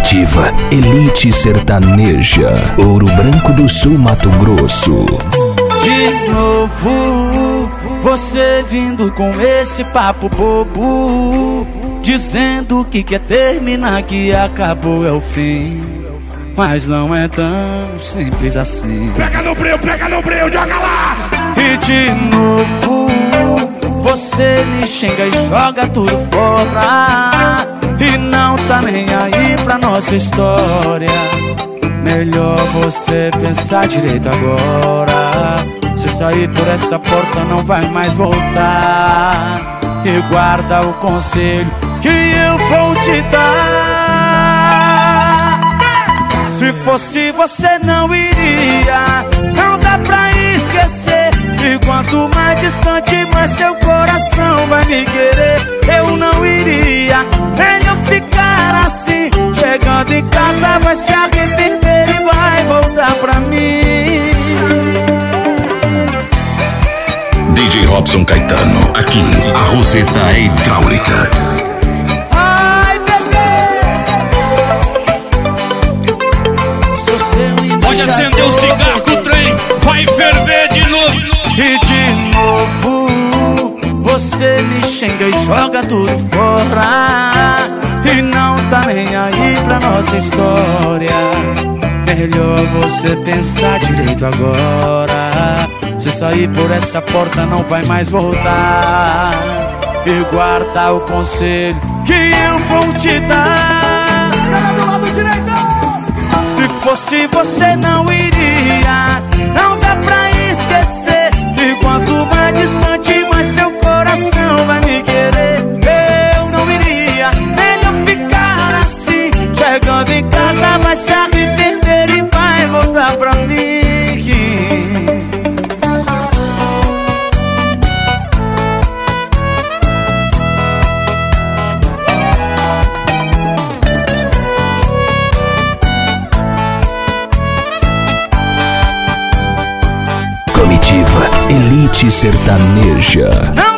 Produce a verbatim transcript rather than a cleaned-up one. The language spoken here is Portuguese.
Comitiva Elite Sertaneja, Ouro Branco do Sul, Mato Grosso. De novo, você vindo com esse papo bobo, dizendo que quer terminar, que acabou é o fim. Mas não é tão simples assim. Pega no breu, pega no breu, joga lá! E de novo, você me xinga e joga tudo fora, e não tá nem aí pra nossa história. Melhor você pensar direito agora. Se sair por essa porta não vai mais voltar. E guarda o conselho que eu vou te dar. Se fosse você não iria, não dá pra esquecer. E quanto mais distante, mais seu coração vai me querer. Eu não iria, melhor ficar assim. Chegando em casa vai se arrepender e vai voltar pra mim. D J Robson Caetano, aqui a Roseta é hidráulica. Ai, bebê, sou seu embaixador. Pode acender o cigarro que o trem vai ferver de novo. E de novo, você me xinga e joga tudo fora, e não tá nem aí pra nossa história. Melhor você pensar direito agora. Se sair por essa porta não vai mais voltar. E guarda o conselho que eu vou te dar. Cara do lado direito. Se fosse você não iria, não dá pra esquecer. E quanto mais distante, mais seu coração vai me querer. Eu não iria, melhor ficar assim. Chegando em casa vai se arrepender e vai voltar pra mim. Comitiva Elite Sertaneja.